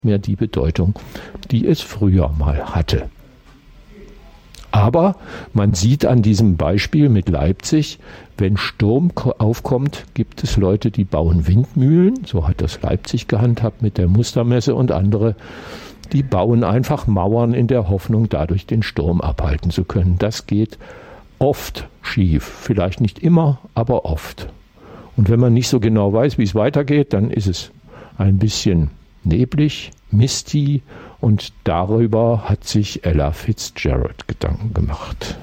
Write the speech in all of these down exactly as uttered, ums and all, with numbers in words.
mehr die Bedeutung, die es früher mal hatte. Aber man sieht an diesem Beispiel mit Leipzig, wenn Sturm aufkommt, gibt es Leute, die bauen Windmühlen. So hat das Leipzig gehandhabt mit der Mustermesse und andere. Die bauen einfach Mauern in der Hoffnung, dadurch den Sturm abhalten zu können. Das geht oft schief. Vielleicht nicht immer, aber oft. Und wenn man nicht so genau weiß, wie es weitergeht, dann ist es ein bisschen neblig, misty, und darüber hat sich Ella Fitzgerald Gedanken gemacht.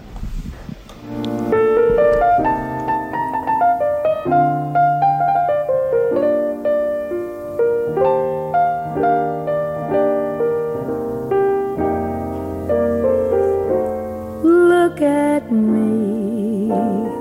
Look at me,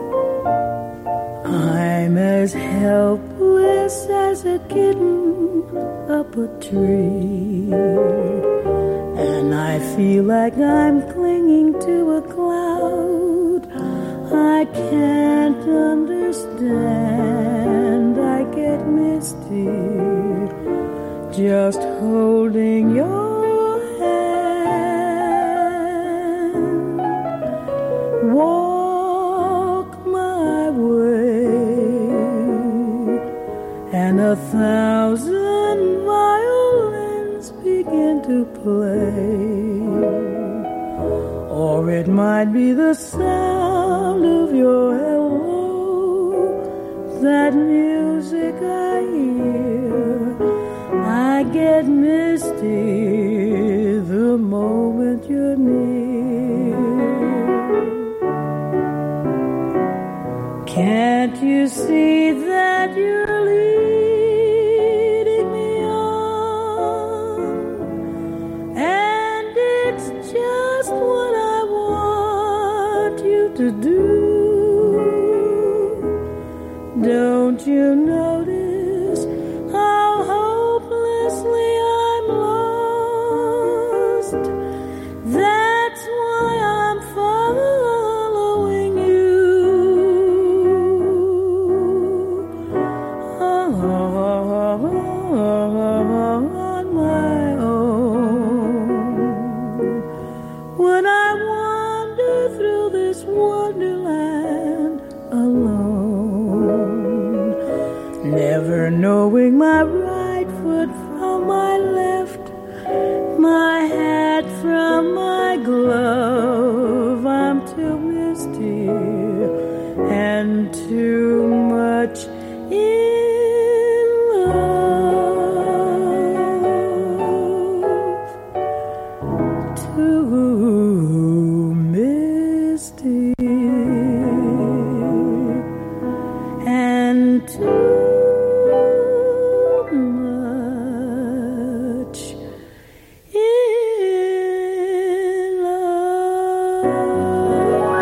I'm as helpless as a kitten up a tree, and I feel like I'm clinging to a cloud. I can't understand, I get misty just holding your hand. Walk my way and a thousand violins begin to play, or it might be the sound of your hello, that music I hear. I get misty the moment you're near. Can't you see that you're leading me on? And it's just what I want you to do. Don't you notice how hopelessly I'm lost? That's why I'm following you on my own. When I wander through this wonderland alone, never knowing my right foot from my left, my hat from my glove, I'm too misty and too much in love, too misty and too much in love.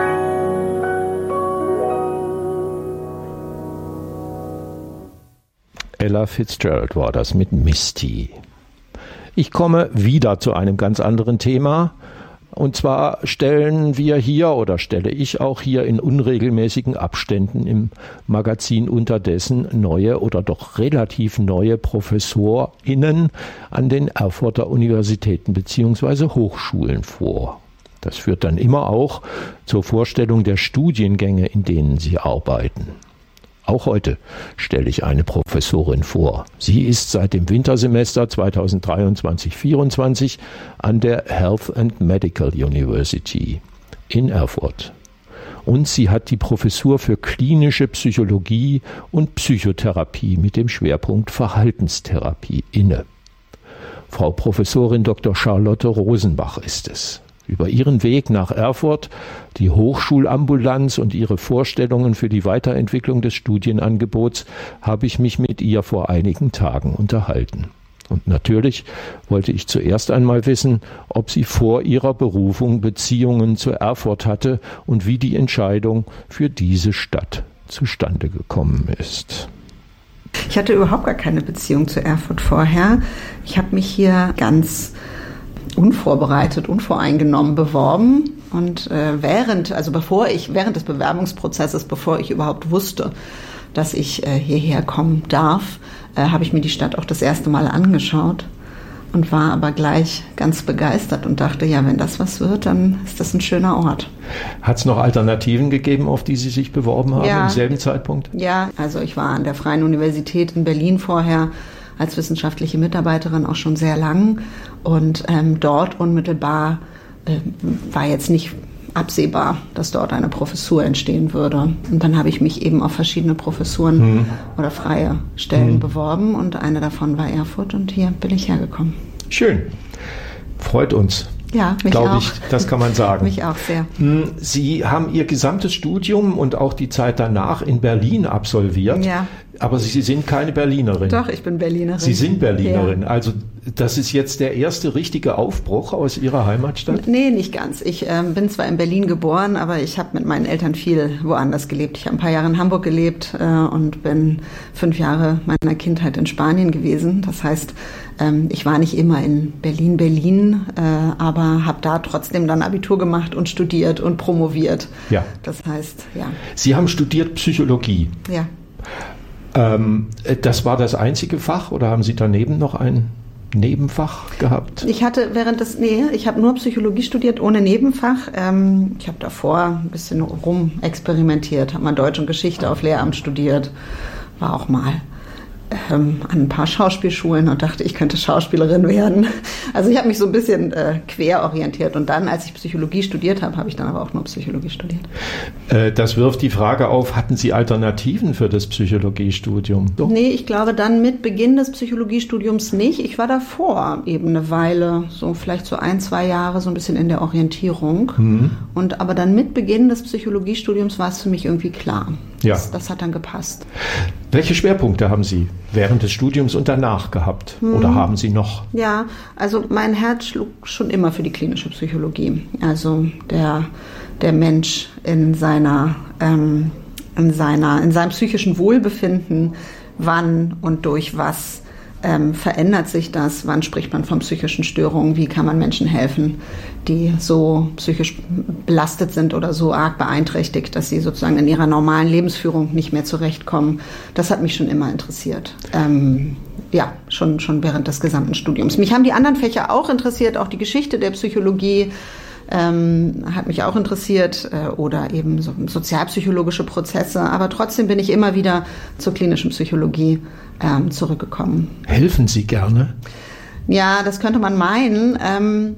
Ella Fitzgerald war das mit Misty. Ich komme wieder zu einem ganz anderen Thema. Und zwar stellen wir hier oder stelle ich auch hier in unregelmäßigen Abständen im Magazin unterdessen neue oder doch relativ neue ProfessorInnen an den Erfurter Universitäten bzw. Hochschulen vor. Das führt dann immer auch zur Vorstellung der Studiengänge, in denen sie arbeiten. Auch heute stelle ich eine Professorin vor. Sie ist seit dem Wintersemester zweitausenddreiundzwanzig vierundzwanzig an der Health and Medical University in Erfurt. Und sie hat die Professur für klinische Psychologie und Psychotherapie mit dem Schwerpunkt Verhaltenstherapie inne. Frau Professorin Doktor Charlotte Rosenbach ist es. Über ihren Weg nach Erfurt, die Hochschulambulanz und ihre Vorstellungen für die Weiterentwicklung des Studienangebots habe ich mich mit ihr vor einigen Tagen unterhalten. Und natürlich wollte ich zuerst einmal wissen, ob sie vor ihrer Berufung Beziehungen zu Erfurt hatte und wie die Entscheidung für diese Stadt zustande gekommen ist. Ich hatte überhaupt gar keine Beziehung zu Erfurt vorher. Ich habe mich hier ganz unvorbereitet, unvoreingenommen beworben und äh, während, also bevor ich, während des Bewerbungsprozesses, bevor ich überhaupt wusste, dass ich äh, hierher kommen darf, äh, habe ich mir die Stadt auch das erste Mal angeschaut und war aber gleich ganz begeistert und dachte, ja, wenn das was wird, dann ist das ein schöner Ort. Hat es noch Alternativen gegeben, auf die Sie sich beworben haben ja. im selben Zeitpunkt? Ja, also ich war an der Freien Universität in Berlin vorher als wissenschaftliche Mitarbeiterin auch schon sehr lang und ähm, dort unmittelbar äh, war jetzt nicht absehbar, dass dort eine Professur entstehen würde. Und dann habe ich mich eben auf verschiedene Professuren hm. oder freie Stellen hm. beworben und eine davon war Erfurt und hier bin ich hergekommen. Schön. Freut uns. Ja, mich Glaube auch. ich, das kann man sagen. Mich auch sehr. Sie haben Ihr gesamtes Studium und auch die Zeit danach in Berlin absolviert. Ja. Aber Sie sind keine Berlinerin. Doch, ich bin Berlinerin. Sie sind Berlinerin. Ja. Also das ist jetzt der erste richtige Aufbruch aus Ihrer Heimatstadt? Nee, nicht ganz. Ich ähm, bin zwar in Berlin geboren, aber ich habe mit meinen Eltern viel woanders gelebt. Ich habe ein paar Jahre in Hamburg gelebt äh, und bin fünf Jahre meiner Kindheit in Spanien gewesen. Das heißt, ähm, ich war nicht immer in Berlin, Berlin, äh, aber habe da trotzdem dann Abitur gemacht und studiert und promoviert. Ja. Das heißt, ja. Sie haben studiert Psychologie. Ja. Ähm, das war das einzige Fach oder haben Sie daneben noch ein Nebenfach gehabt? Ich hatte während des, nee, ich habe nur Psychologie studiert ohne Nebenfach. Ähm, ich habe davor ein bisschen rumexperimentiert, habe mal Deutsch und Geschichte auf Lehramt studiert, war auch mal ähm, an ein paar Schauspielschulen und dachte, ich könnte Schauspielerin werden. Also ich habe mich so ein bisschen äh, quer orientiert und dann, als ich Psychologie studiert habe, habe ich dann aber auch nur Psychologie studiert. Äh, das wirft die Frage auf, hatten Sie Alternativen für das Psychologiestudium? Doch? Nee, ich glaube dann mit Beginn des Psychologiestudiums nicht. Ich war davor eben eine Weile, so vielleicht so ein, zwei Jahre so ein bisschen in der Orientierung. Mhm. Und aber dann mit Beginn des Psychologiestudiums war es für mich irgendwie klar. Ja. Das, das hat dann gepasst. Welche Schwerpunkte haben Sie während des Studiums und danach gehabt? Hm. Oder haben Sie noch? Ja, also mein Herz schlug schon immer für die klinische Psychologie. Also der, der Mensch in seiner, ähm, in seiner, in seinem psychischen Wohlbefinden, wann und durch was ähm, verändert sich das? Wann spricht man von psychischen Störungen? Wie kann man Menschen helfen, die so psychisch belastet sind oder so arg beeinträchtigt, dass sie sozusagen in ihrer normalen Lebensführung nicht mehr zurechtkommen? Das hat mich schon immer interessiert. Ähm, ja, schon, schon während des gesamten Studiums. Mich haben die anderen Fächer auch interessiert, auch die Geschichte der Psychologie ähm, hat mich auch interessiert äh, oder eben so sozialpsychologische Prozesse. Aber trotzdem bin ich immer wieder zur klinischen Psychologie ähm, zurückgekommen. Helfen Sie gerne? Ja, das könnte man meinen. Ähm,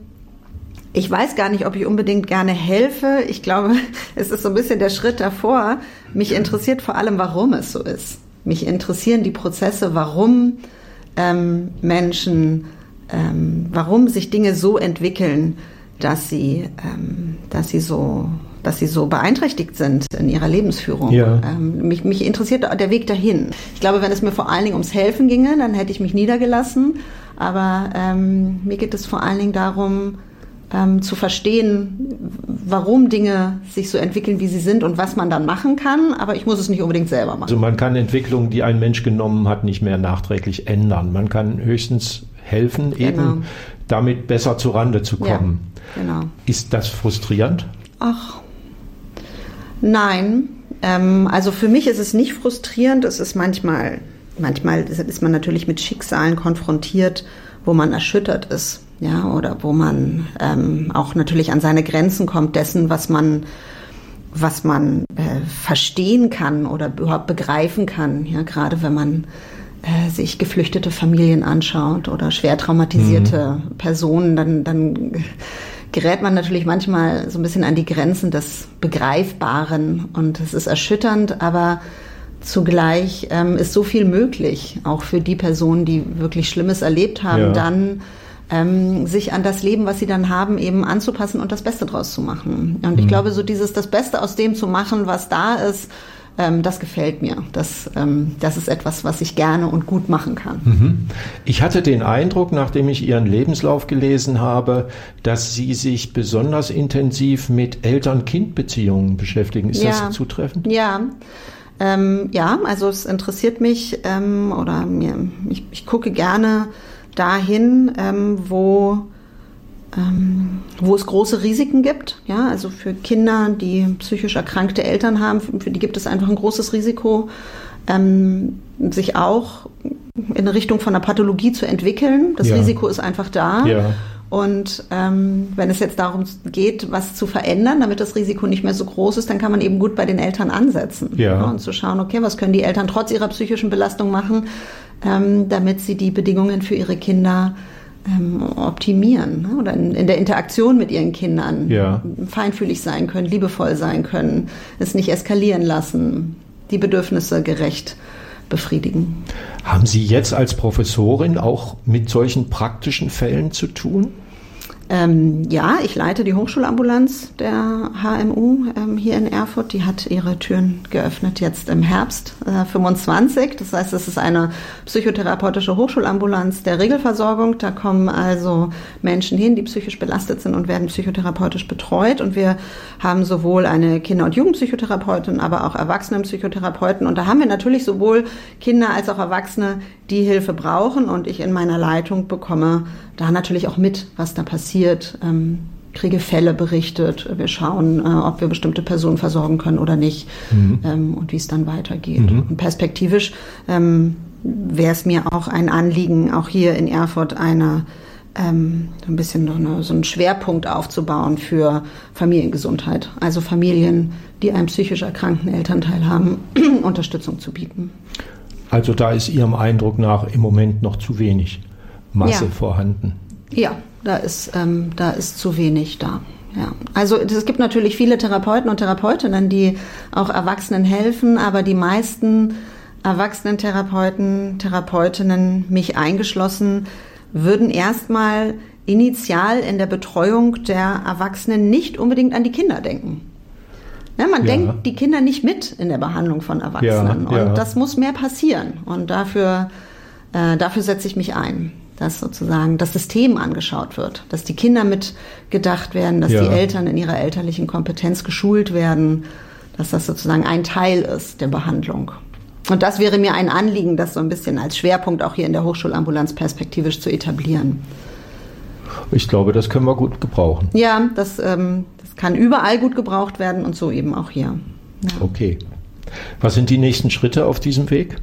Ich weiß gar nicht, ob ich unbedingt gerne helfe. Ich glaube, es ist so ein bisschen der Schritt davor. Mich interessiert vor allem, warum es so ist. Mich interessieren die Prozesse, warum ähm, Menschen, ähm, warum sich Dinge so entwickeln, dass sie, ähm, dass sie so, dass sie so beeinträchtigt sind in ihrer Lebensführung. Ja. Ähm, mich, mich interessiert der Weg dahin. Ich glaube, wenn es mir vor allen Dingen ums Helfen ginge, dann hätte ich mich niedergelassen. Aber ähm, mir geht es vor allen Dingen darum, Ähm, zu verstehen, warum Dinge sich so entwickeln, wie sie sind und was man dann machen kann, aber ich muss es nicht unbedingt selber machen. Also man kann Entwicklungen, die ein Mensch genommen hat, nicht mehr nachträglich ändern. Man kann höchstens helfen, Genau. eben damit besser zurande zu kommen. Ja, genau. Ist das frustrierend? Ach, nein. Ähm, also für mich ist es nicht frustrierend. Es ist manchmal, manchmal ist man natürlich mit Schicksalen konfrontiert, wo man erschüttert ist. Ja, oder wo man ähm, auch natürlich an seine Grenzen kommt dessen, was man, was man äh, verstehen kann oder überhaupt begreifen kann. Ja, gerade wenn man äh, sich geflüchtete Familien anschaut oder schwer traumatisierte mhm. Personen, dann, dann gerät man natürlich manchmal so ein bisschen an die Grenzen des Begreifbaren und es ist erschütternd, aber zugleich ähm, ist so viel möglich, auch für die Personen, die wirklich Schlimmes erlebt haben, ja. dann Ähm, sich an das Leben, was sie dann haben, eben anzupassen und das Beste draus zu machen. Und ich mhm. glaube, so dieses, das Beste aus dem zu machen, was da ist, ähm, das gefällt mir. Das, ähm, das ist etwas, was ich gerne und gut machen kann. Mhm. Ich hatte den Eindruck, nachdem ich Ihren Lebenslauf gelesen habe, dass Sie sich besonders intensiv mit Eltern-Kind-Beziehungen beschäftigen. Ist ja. das zutreffend? Ja. Ähm, ja, also es interessiert mich ähm, oder mir, ich, ich gucke gerne dahin, ähm, wo, ähm, wo es große Risiken gibt. Ja, also für Kinder, die psychisch erkrankte Eltern haben, für, für die gibt es einfach ein großes Risiko. ähm, sich auch in Richtung von einer Pathologie zu entwickeln. Das ja. Risiko ist einfach da. Ja. Und ähm, wenn es jetzt darum geht, was zu verändern, damit das Risiko nicht mehr so groß ist, dann kann man eben gut bei den Eltern ansetzen. Ja. Ja, und zu schauen, okay, was können die Eltern trotz ihrer psychischen Belastung machen, ähm, damit sie die Bedingungen für ihre Kinder ähm, optimieren, ne? Oder in, in der Interaktion mit ihren Kindern ja. feinfühlig sein können, liebevoll sein können, es nicht eskalieren lassen, die Bedürfnisse gerecht befriedigen. Haben Sie jetzt als Professorin auch mit solchen praktischen Fällen zu tun? Ähm, ja, ich leite die Hochschulambulanz der H M U ähm, hier in Erfurt. Die hat ihre Türen geöffnet jetzt im Herbst äh, fünfundzwanzig. Das heißt, es ist eine psychotherapeutische Hochschulambulanz der Regelversorgung. Da kommen also Menschen hin, die psychisch belastet sind und werden psychotherapeutisch betreut. Und wir haben sowohl eine Kinder- und Jugendpsychotherapeutin, aber auch Erwachsenenpsychotherapeuten. Und da haben wir natürlich sowohl Kinder als auch Erwachsene, die Hilfe brauchen. Und ich in meiner Leitung bekomme da natürlich auch mit, was da passiert, ähm, kriege Fälle berichtet, wir schauen, äh, ob wir bestimmte Personen versorgen können oder nicht, mhm. ähm, und wie es dann weitergeht. Mhm. Und perspektivisch ähm, wäre es mir auch ein Anliegen, auch hier in Erfurt eine ähm, ein bisschen noch eine, so einen Schwerpunkt aufzubauen für Familiengesundheit, also Familien, die einen psychisch erkrankten Elternteil haben, Unterstützung zu bieten. Also da ist Ihrem Eindruck nach im Moment noch zu wenig Masse ja. vorhanden. Ja, da ist, ähm, da ist zu wenig da. Ja. Also es gibt natürlich viele Therapeuten und Therapeutinnen, die auch Erwachsenen helfen, aber die meisten Erwachsenentherapeuten, Therapeutinnen, mich eingeschlossen, würden erstmal initial in der Betreuung der Erwachsenen nicht unbedingt an die Kinder denken. Ja, man ja. denkt die Kinder nicht mit in der Behandlung von Erwachsenen. Ja, ja. Und das muss mehr passieren. Und dafür, äh, dafür setze ich mich ein, dass sozusagen das System angeschaut wird, dass die Kinder mitgedacht werden, dass ja. die Eltern in ihrer elterlichen Kompetenz geschult werden, dass das sozusagen ein Teil ist der Behandlung. Und das wäre mir ein Anliegen, das so ein bisschen als Schwerpunkt auch hier in der Hochschulambulanz perspektivisch zu etablieren. Ich glaube, das können wir gut gebrauchen. Ja, das, ähm, das kann überall gut gebraucht werden und so eben auch hier. Ja. Okay. Was sind die nächsten Schritte auf diesem Weg?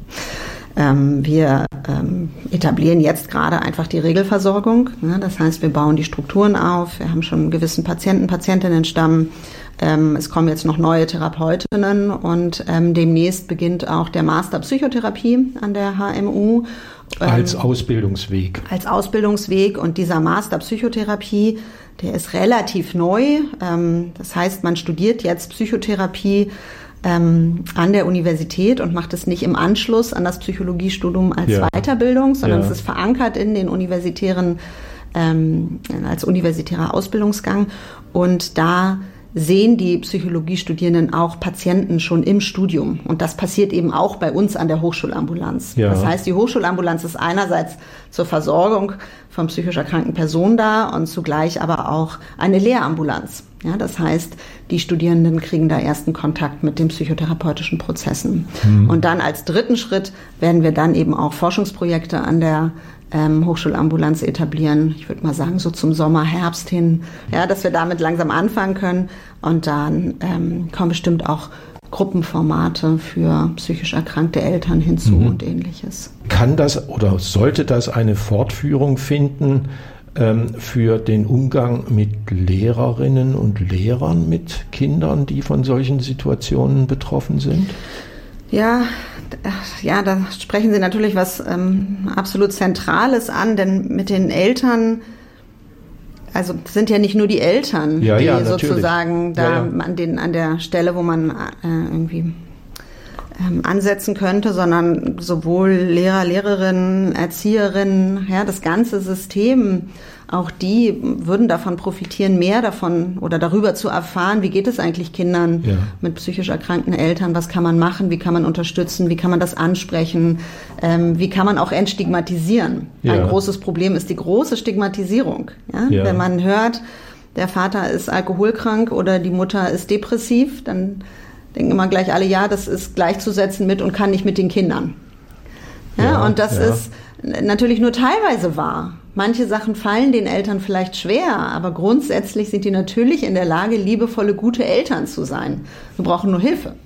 Ähm, wir ähm, etablieren jetzt gerade einfach die Regelversorgung. Ne? Das heißt, wir bauen die Strukturen auf. Wir haben schon einen gewissen Patienten, Patientinnenstamm. Ähm, es kommen jetzt noch neue Therapeutinnen und ähm, demnächst beginnt auch der Master Psychotherapie an der H M U. Ähm, als Ausbildungsweg. Als Ausbildungsweg. Und dieser Master Psychotherapie, der ist relativ neu. Ähm, das heißt, man studiert jetzt Psychotherapie Ähm, an der Universität und macht es nicht im Anschluss an das Psychologiestudium als ja. Weiterbildung, sondern ja. es ist verankert in den universitären, ähm, als universitärer Ausbildungsgang. Und da sehen die Psychologiestudierenden auch Patienten schon im Studium. Und das passiert eben auch bei uns an der Hochschulambulanz. Ja. Das heißt, die Hochschulambulanz ist einerseits zur Versorgung von psychisch erkrankten Personen da und zugleich aber auch eine Lehrambulanz. Ja, das heißt, die Studierenden kriegen da ersten Kontakt mit den psychotherapeutischen Prozessen. Mhm. Und dann als dritten Schritt werden wir dann eben auch Forschungsprojekte an der ähm, Hochschulambulanz etablieren. Ich würde mal sagen, so zum Sommer, Herbst hin, ja, dass wir damit langsam anfangen können. Und dann ähm, kommen bestimmt auch Gruppenformate für psychisch erkrankte Eltern hinzu mhm. und Ähnliches. Kann das oder sollte das eine Fortführung finden für den Umgang mit Lehrerinnen und Lehrern mit Kindern, die von solchen Situationen betroffen sind? Ja, ja, da sprechen Sie natürlich was ähm, absolut Zentrales an, denn mit den Eltern, also sind ja nicht nur die Eltern, ja, die ja, sozusagen da ja, ja. an den an der Stelle, wo man äh, irgendwie ähm, ansetzen könnte, sondern sowohl Lehrer, Lehrerinnen, Erzieherinnen, ja, das ganze System, auch die würden davon profitieren, mehr davon oder darüber zu erfahren, wie geht es eigentlich Kindern ja. mit psychisch erkrankten Eltern, was kann man machen, wie kann man unterstützen, wie kann man das ansprechen, ähm, wie kann man auch entstigmatisieren. Ja. Ein großes Problem ist die große Stigmatisierung. Ja? Ja. Wenn man hört, der Vater ist alkoholkrank oder die Mutter ist depressiv, dann denken immer gleich alle, ja, das ist gleichzusetzen mit und kann nicht mit den Kindern. Ja, ja und das ja. ist natürlich nur teilweise wahr. Manche Sachen fallen den Eltern vielleicht schwer, aber grundsätzlich sind die natürlich in der Lage, liebevolle, gute Eltern zu sein. Wir brauchen nur Hilfe.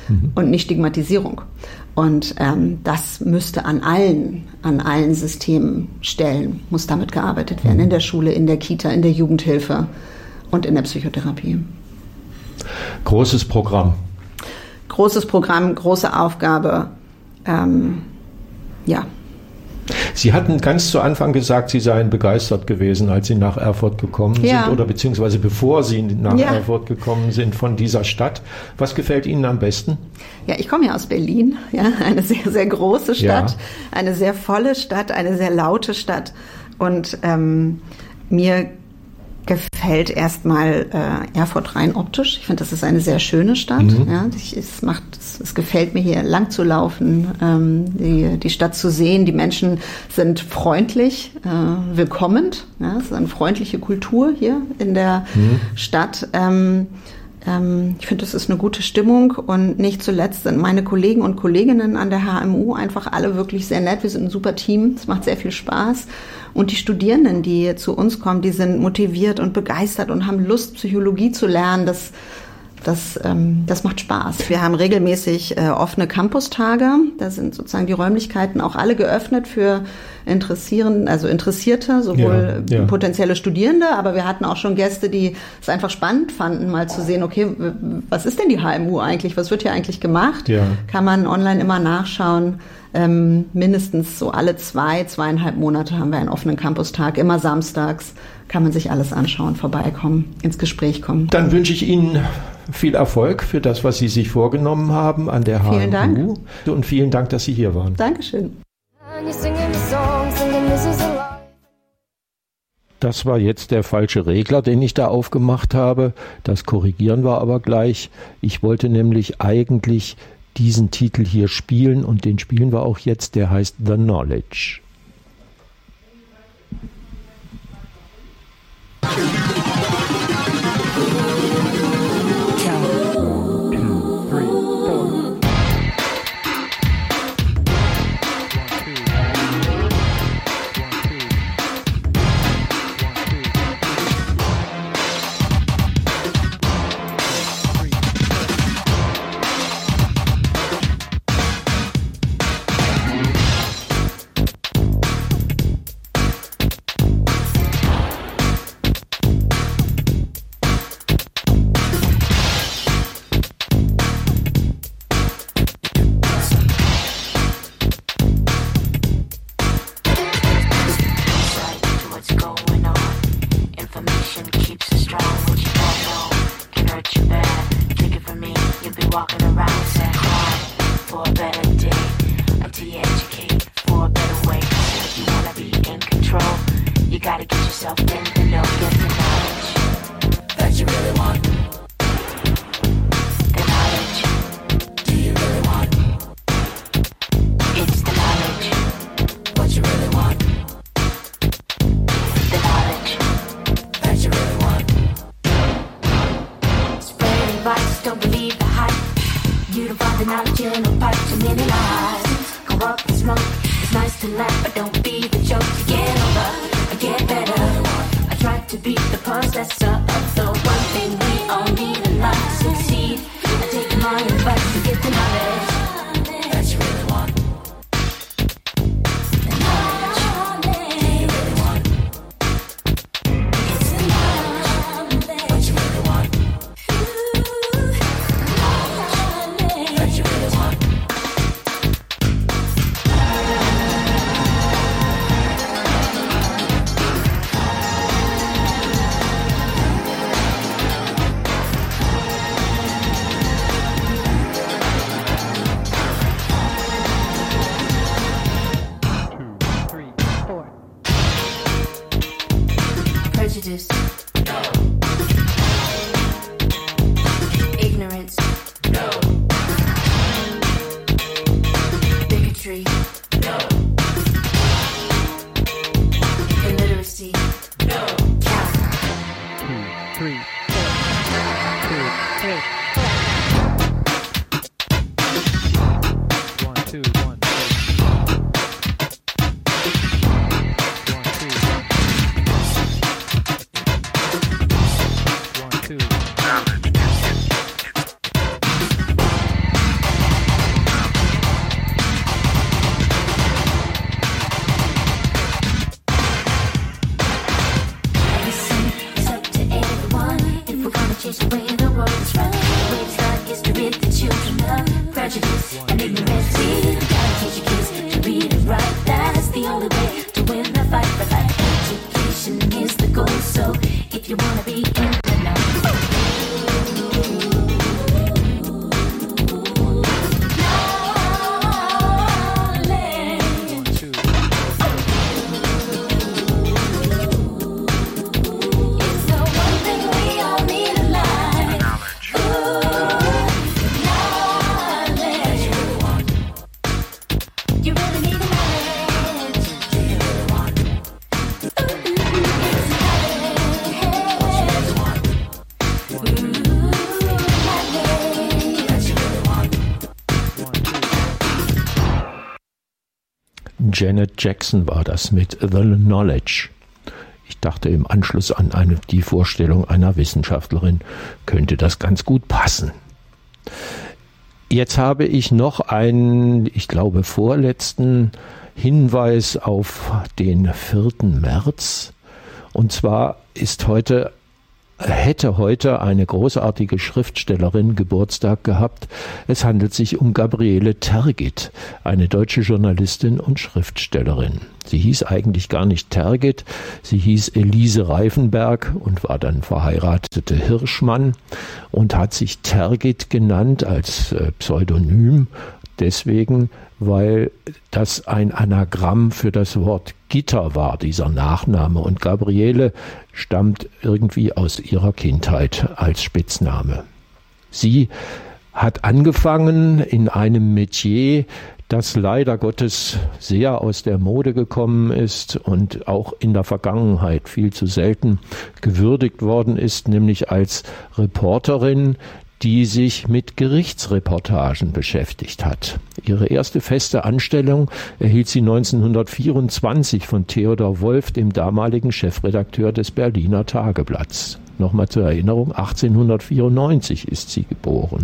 mhm. und nicht Stigmatisierung. Und ähm, das müsste an allen, an allen Systemstellen, muss damit gearbeitet werden, in der Schule, in der Kita, in der Jugendhilfe und in der Psychotherapie. Großes Programm. Großes Programm, große Aufgabe, ähm, ja. Sie hatten ganz zu Anfang gesagt, Sie seien begeistert gewesen, als Sie nach Erfurt gekommen ja. sind oder beziehungsweise bevor Sie nach ja. Erfurt gekommen sind von dieser Stadt. Was gefällt Ihnen am besten? Ja, ich komme ja aus Berlin, ja, eine sehr, sehr große Stadt, ja. eine sehr volle Stadt, eine sehr laute Stadt und ähm, mir gefällt erstmal äh, Erfurt rein optisch. Ich finde, das ist eine sehr schöne Stadt. Mhm. Ja, ich, es, macht, es, es gefällt mir hier lang zu laufen, ähm, die, die Stadt zu sehen. Die Menschen sind freundlich, äh, willkommend. Ja, es ist eine freundliche Kultur hier in der mhm. Stadt. Ähm, ähm, ich finde, es ist eine gute Stimmung und nicht zuletzt sind meine Kollegen und Kolleginnen an der H M U einfach alle wirklich sehr nett. Wir sind ein super Team. Es macht sehr viel Spaß. Und die Studierenden, die zu uns kommen, die sind motiviert und begeistert und haben Lust, Psychologie zu lernen. Das, das, ähm, das macht Spaß. Wir haben regelmäßig äh, offene Campustage. Da sind sozusagen die Räumlichkeiten auch alle geöffnet für Interessieren, also Interessierte, sowohl ja, ja. potenzielle Studierende, aber wir hatten auch schon Gäste, die es einfach spannend fanden, mal zu sehen, okay, was ist denn die H M U eigentlich? Was wird hier eigentlich gemacht? Ja. Kann man online immer nachschauen. Ähm, mindestens so alle zwei, zweieinhalb Monate haben wir einen offenen Campustag, immer samstags, kann man sich alles anschauen, vorbeikommen, ins Gespräch kommen. Dann wünsche ich Ihnen viel Erfolg für das, was Sie sich vorgenommen haben an der H M U. Vielen Dank. Und vielen Dank, dass Sie hier waren. Dankeschön. Das war jetzt der falsche Regler, den ich da aufgemacht habe. Das korrigieren wir aber gleich. Ich wollte nämlich eigentlich diesen Titel hier spielen und den spielen wir auch jetzt, der heißt The Knowledge. Change the way the world's run. Waves like history, the children of prejudice and ignorance. We gotta teach your kids to read and write. That's the only way to win the fight for life. Education is the goal, so if you wanna be in the know. Janet Jackson war das mit The Knowledge. Ich dachte, im Anschluss an eine, die Vorstellung einer Wissenschaftlerin könnte das ganz gut passen. Jetzt habe ich noch einen, ich glaube, vorletzten Hinweis auf den vierten März. Und zwar ist heute hätte heute eine großartige Schriftstellerin Geburtstag gehabt. Es handelt sich um Gabriele Tergit, eine deutsche Journalistin und Schriftstellerin. Sie hieß eigentlich gar nicht Tergit, sie hieß Elise Reifenberg und war dann verheiratete Hirschmann und hat sich Tergit genannt als Pseudonym, deswegen, weil das ein Anagramm für das Wort Gitter war, dieser Nachname. Und Gabriele stammt irgendwie aus ihrer Kindheit als Spitzname. Sie hat angefangen in einem Metier, das leider Gottes sehr aus der Mode gekommen ist und auch in der Vergangenheit viel zu selten gewürdigt worden ist, nämlich als Reporterin, die sich mit Gerichtsreportagen beschäftigt hat. Ihre erste feste Anstellung erhielt sie neunzehnhundertvierundzwanzig von Theodor Wolff, dem damaligen Chefredakteur des Berliner Tageblatts. Nochmal zur Erinnerung, achtzehnhundertvierundneunzig ist sie geboren.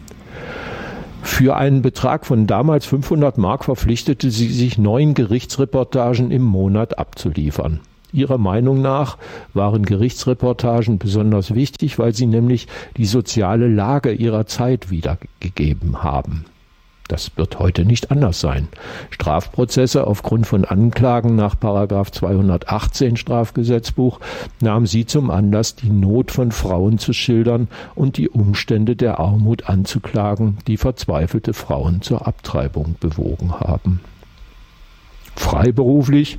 Für einen Betrag von damals fünfhundert Mark verpflichtete sie sich, neun Gerichtsreportagen im Monat abzuliefern. Ihrer Meinung nach waren Gerichtsreportagen besonders wichtig, weil sie nämlich die soziale Lage ihrer Zeit wiedergegeben haben. Das wird heute nicht anders sein. Strafprozesse aufgrund von Anklagen nach Paragraph zweihundertachtzehn Strafgesetzbuch nahm sie zum Anlass, die Not von Frauen zu schildern und die Umstände der Armut anzuklagen, die verzweifelte Frauen zur Abtreibung bewogen haben. Freiberuflich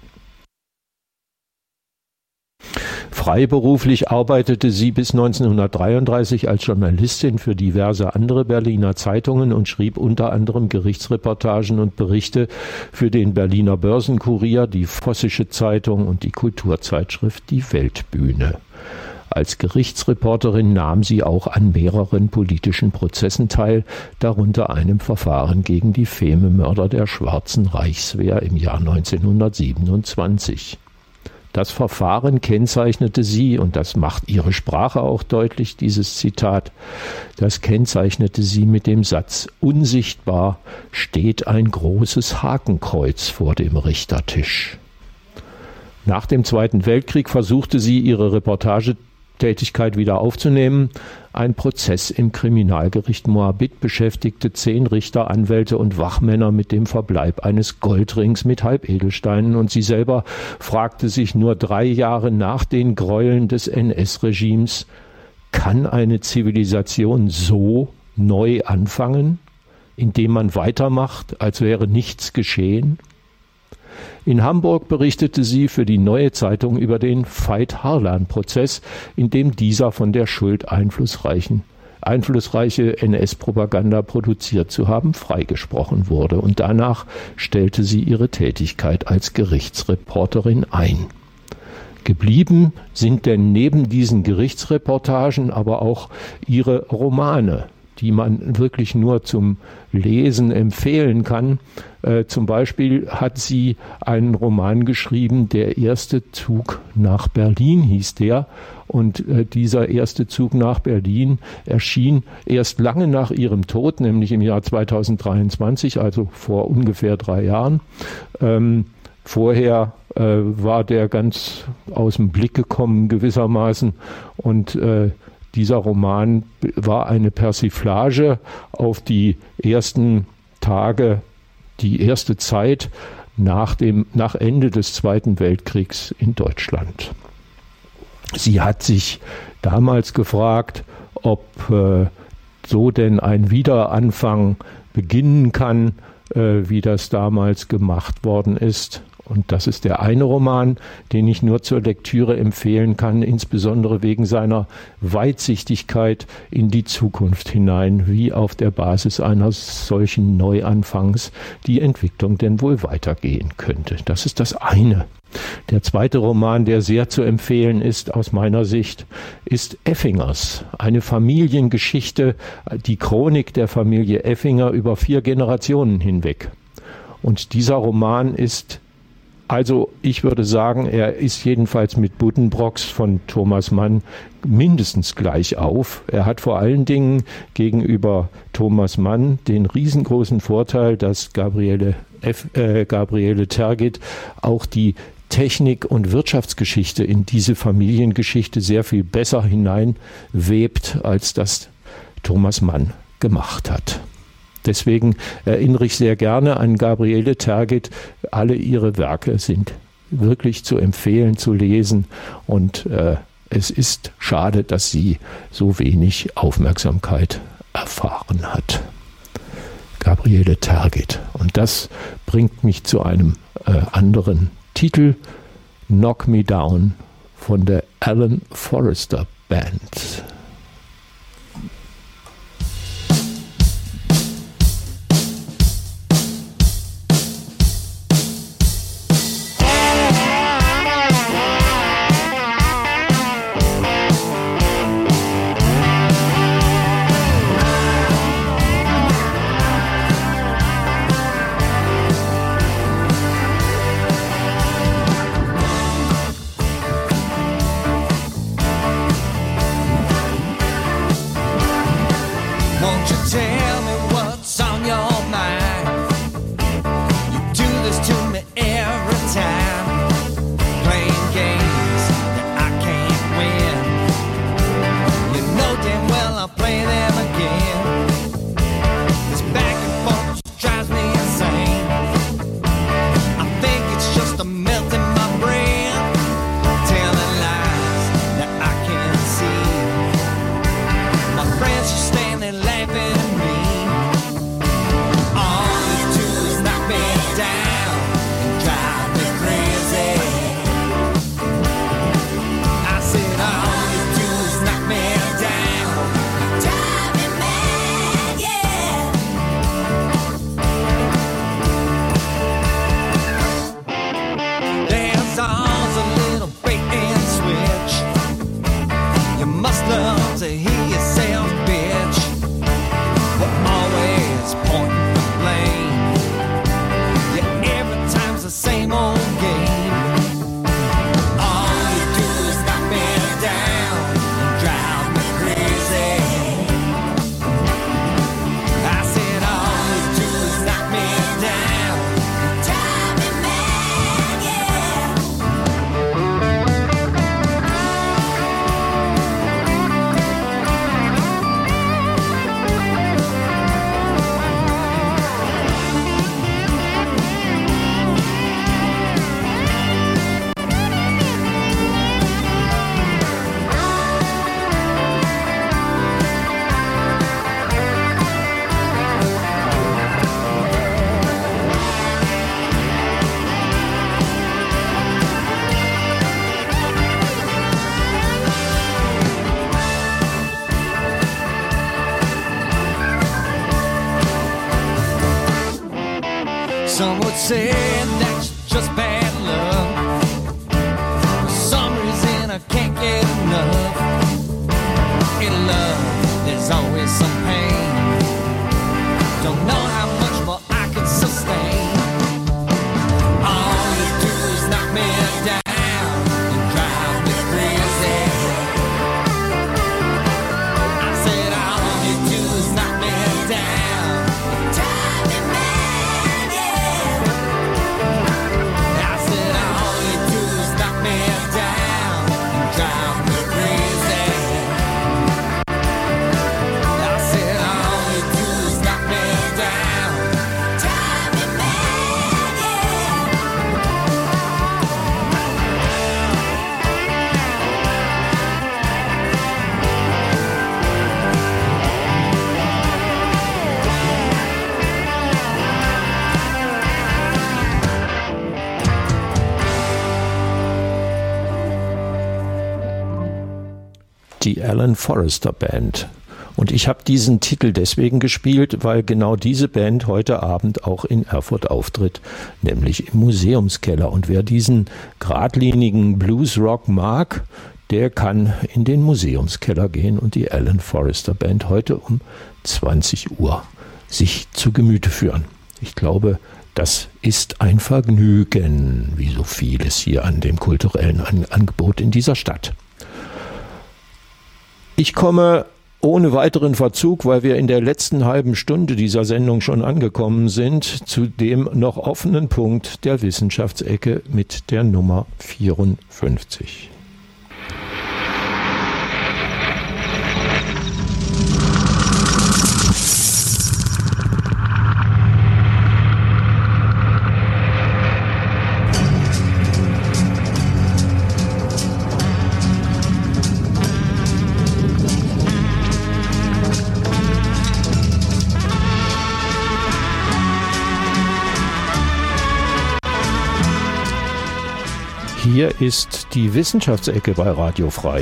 Freiberuflich arbeitete sie bis neunzehnhundertdreiunddreißig als Journalistin für diverse andere Berliner Zeitungen und schrieb unter anderem Gerichtsreportagen und Berichte für den Berliner Börsenkurier, die Vossische Zeitung und die Kulturzeitschrift Die Weltbühne. Als Gerichtsreporterin nahm sie auch an mehreren politischen Prozessen teil, darunter einem Verfahren gegen die Fememörder der Schwarzen Reichswehr im Jahr neunzehnhundertsiebenundzwanzig. Das Verfahren kennzeichnete sie, und das macht ihre Sprache auch deutlich, dieses Zitat, das kennzeichnete sie mit dem Satz: Unsichtbar steht ein großes Hakenkreuz vor dem Richtertisch. Nach dem Zweiten Weltkrieg versuchte sie, ihre Reportagetätigkeit wieder aufzunehmen. Ein Prozess im Kriminalgericht Moabit beschäftigte zehn Richter, Anwälte und Wachmänner mit dem Verbleib eines Goldrings mit Halbedelsteinen, und sie selber fragte sich nur drei Jahre nach den Gräueln des N S-Regimes: Kann eine Zivilisation so neu anfangen, indem man weitermacht, als wäre nichts geschehen? In Hamburg berichtete sie für die Neue Zeitung über den Veit-Harlan-Prozess, in dem dieser von der Schuld einflussreichen, einflussreiche N S-Propaganda produziert zu haben freigesprochen wurde. Und danach stellte sie ihre Tätigkeit als Gerichtsreporterin ein. Geblieben sind denn neben diesen Gerichtsreportagen aber auch ihre Romane, die man wirklich nur zum Lesen empfehlen kann. Äh, zum Beispiel hat sie einen Roman geschrieben, Der erste Zug nach Berlin hieß der. Und äh, dieser erste Zug nach Berlin erschien erst lange nach ihrem Tod, nämlich im Jahr zweitausenddreiundzwanzig, also vor ungefähr drei Jahren. Ähm, vorher äh, war der ganz aus dem Blick gekommen gewissermaßen, und äh, Dieser Roman war eine Persiflage auf die ersten Tage, die erste Zeit nach dem, nach Ende des Zweiten Weltkriegs in Deutschland. Sie hat sich damals gefragt, ob äh, so denn ein Wiederanfang beginnen kann, äh, wie das damals gemacht worden ist. Und das ist der eine Roman, den ich nur zur Lektüre empfehlen kann, insbesondere wegen seiner Weitsichtigkeit in die Zukunft hinein, wie auf der Basis eines solchen Neuanfangs die Entwicklung denn wohl weitergehen könnte. Das ist das eine. Der zweite Roman, der sehr zu empfehlen ist aus meiner Sicht, ist Effingers, eine Familiengeschichte, die Chronik der Familie Effinger über vier Generationen hinweg. Und dieser Roman ist Also ich würde sagen, er ist jedenfalls mit Buddenbrooks von Thomas Mann mindestens gleich auf. Er hat vor allen Dingen gegenüber Thomas Mann den riesengroßen Vorteil, dass Gabriele, F, äh, Gabriele Tergit auch die Technik- und Wirtschaftsgeschichte in diese Familiengeschichte sehr viel besser hineinwebt, als das Thomas Mann gemacht hat. Deswegen erinnere ich sehr gerne an Gabriele Tergit. Alle ihre Werke sind wirklich zu empfehlen, zu lesen. Und äh, es ist schade, dass sie so wenig Aufmerksamkeit erfahren hat. Gabriele Tergit. Und das bringt mich zu einem äh, anderen Titel, Knock Me Down von der Alan Forrester Band. Some would say that's just bad luck. For some reason I can't get enough. In love, there's always some pain. Don't know how much more I could sustain. All you do is knock me down and drive me crazy. I said all you do is knock me down and drive me mad, yeah. I said all you do is knock me down and drive me crazy. die Alan Forrester Band. Und ich habe diesen Titel deswegen gespielt, weil genau diese Band heute Abend auch in Erfurt auftritt, nämlich im Museumskeller. Und wer diesen geradlinigen Bluesrock mag, der kann in den Museumskeller gehen und die Alan Forrester Band heute um zwanzig Uhr sich zu Gemüte führen. Ich glaube, das ist ein Vergnügen, wie so vieles hier an dem kulturellen Angebot in dieser Stadt. Ich komme ohne weiteren Verzug, weil wir in der letzten halben Stunde dieser Sendung schon angekommen sind, zu dem noch offenen Punkt der Wissenschaftsecke mit der Nummer vierundfünfzig. Hier ist die Wissenschaftsecke bei Radio Frei.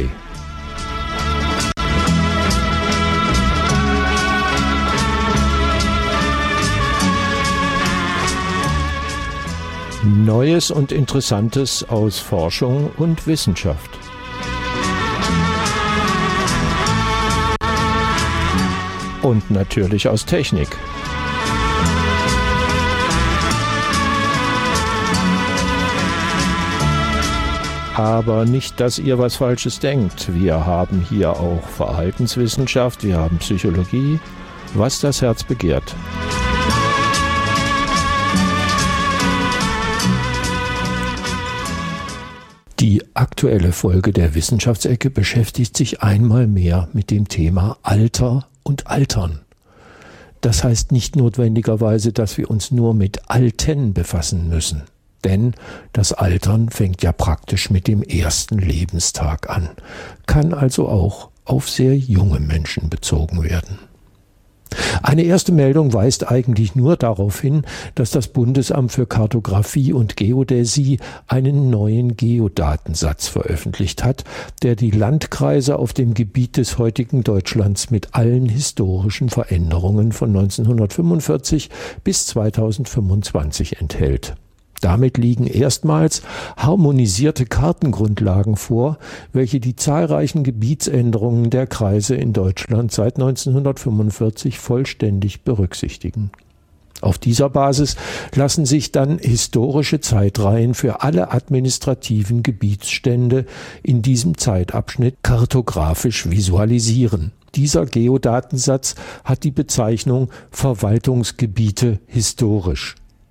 Neues und Interessantes aus Forschung und Wissenschaft. Und natürlich aus Technik. Aber nicht, dass ihr was Falsches denkt. Wir haben hier auch Verhaltenswissenschaft, wir haben Psychologie, was das Herz begehrt. Die aktuelle Folge der Wissenschaftsecke beschäftigt sich einmal mehr mit dem Thema Alter und Altern. Das heißt nicht notwendigerweise, dass wir uns nur mit Alten befassen müssen. Denn das Altern fängt ja praktisch mit dem ersten Lebenstag an, kann also auch auf sehr junge Menschen bezogen werden. Eine erste Meldung weist eigentlich nur darauf hin, dass das Bundesamt für Kartographie und Geodäsie einen neuen Geodatensatz veröffentlicht hat, der die Landkreise auf dem Gebiet des heutigen Deutschlands mit allen historischen Veränderungen von neunzehnhundertfünfundvierzig bis zweitausendfünfundzwanzig enthält. Damit liegen erstmals harmonisierte Kartengrundlagen vor, welche die zahlreichen Gebietsänderungen der Kreise in Deutschland seit neunzehnhundertfünfundvierzig vollständig berücksichtigen. Auf dieser Basis lassen sich dann historische Zeitreihen für alle administrativen Gebietsstände in diesem Zeitabschnitt kartografisch visualisieren. Dieser Geodatensatz hat die Bezeichnung Verwaltungsgebiete historisch.